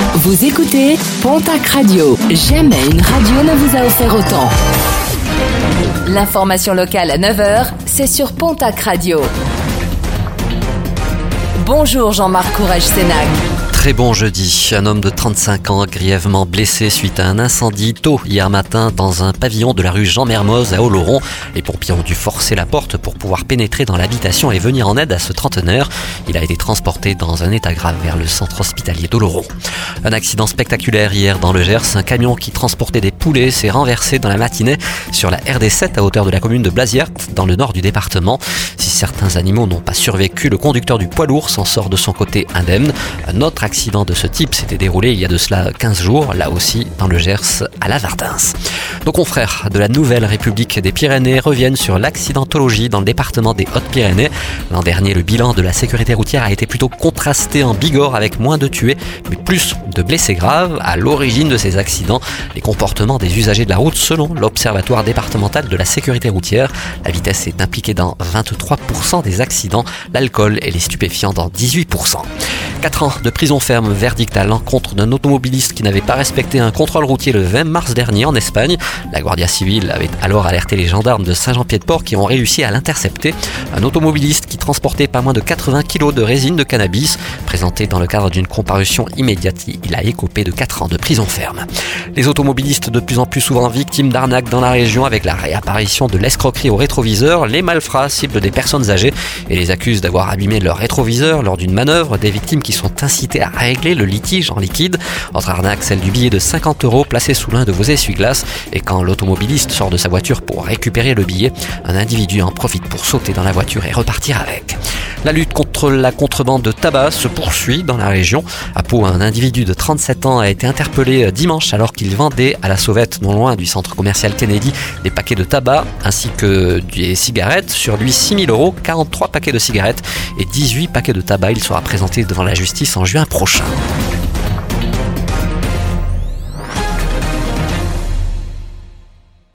Vous écoutez Pontac Radio. Jamais une radio ne vous a offert autant. L'information locale à 9h, c'est sur Pontac Radio. Bonjour Jean-Marc Courage-Sénac. Très bon jeudi. Un homme de 35 ans grièvement blessé suite à un incendie tôt hier matin dans un pavillon de la rue Jean-Mermoz à Oloron. Les pompiers ont dû forcer la porte pour pouvoir pénétrer dans l'habitation et venir en aide à ce trentenaire. Il a été transporté dans un état grave vers le centre hospitalier d'Oloron. Un accident spectaculaire hier dans le Gers. Un camion qui transportait des poulets s'est renversé dans la matinée sur la RD7 à hauteur de la commune de Blaziert dans le nord du département. Si certains animaux n'ont pas survécu, le conducteur du poids lourd s'en sort de son côté indemne. Un autre accident de ce type s'était déroulé il y a de cela 15 jours, là aussi dans le Gers à la Vardins. Nos confrères de la Nouvelle République des Pyrénées reviennent sur l'accidentologie dans le département des Hautes-Pyrénées. L'an dernier, le bilan de la sécurité routière a été plutôt contrasté en Bigorre avec moins de tués, mais plus de blessés graves. À l'origine de ces accidents, les comportements des usagers de la route selon l'Observatoire départemental de la sécurité routière. La vitesse est impliquée dans 23% des accidents, l'alcool et les stupéfiants dans 18%. 4 ans de prison ferme, verdict à l'encontre d'un automobiliste qui n'avait pas respecté un contrôle routier le 20 mars dernier en Espagne. La Guardia Civile avait alors alerté les gendarmes de Saint-Jean-Pied-de-Port qui ont réussi à l'intercepter. Un automobiliste qui transportait pas moins de 80 kg de résine de cannabis. Présenté dans le cadre d'une comparution immédiate, il a écopé de 4 ans de prison ferme. Les automobilistes de plus en plus souvent victimes d'arnaques dans la région avec la réapparition de l'escroquerie au rétroviseur. Les malfrats ciblent des personnes âgées et les accusent d'avoir abîmé leur rétroviseur lors d'une manœuvre. Des victimes qui sont incitées à régler le litige en liquide. Entre arnaques, celle du billet de 50 € placé sous l'un de vos essuie-glaces. Et quand l'automobiliste sort de sa voiture pour récupérer le billet, un individu en profite pour sauter dans la voiture et repartir avec. La lutte contre la contrebande de tabac se poursuit dans la région. À Pau, un individu de 37 ans a été interpellé dimanche alors qu'il vendait à la sauvette, non loin du centre commercial Kennedy, des paquets de tabac ainsi que des cigarettes. Sur lui, 6 000 €, 43 paquets de cigarettes et 18 paquets de tabac. Il sera présenté devant la justice en juin prochain.